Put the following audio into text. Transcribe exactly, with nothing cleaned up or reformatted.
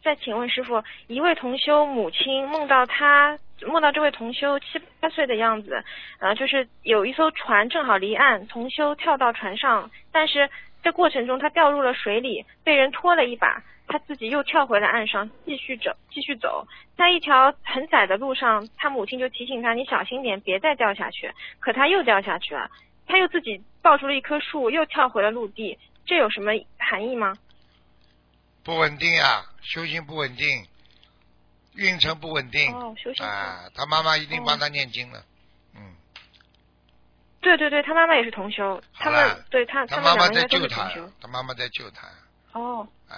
再请问师傅，一位同修母亲梦到他梦到这位同修七八岁的样子，呃，就是有一艘船正好离岸，同修跳到船上，但是这过程中他掉入了水里，被人拖了一把，他自己又跳回了岸上，继续走，继续走。在一条很窄的路上，他母亲就提醒他：“你小心点，别再掉下去。”可他又掉下去了，他又自己抱住了一棵树，又跳回了陆地。这有什么含义吗？ 不稳定啊，修行不稳定，运程不稳定。 哦，修行啊，他妈妈一定帮他念经了。哦、嗯。 对对对，他妈妈也是同修，他们对他他妈妈在他们两个应该都救他， 是同修。 他妈妈在救他。 哦。 啊，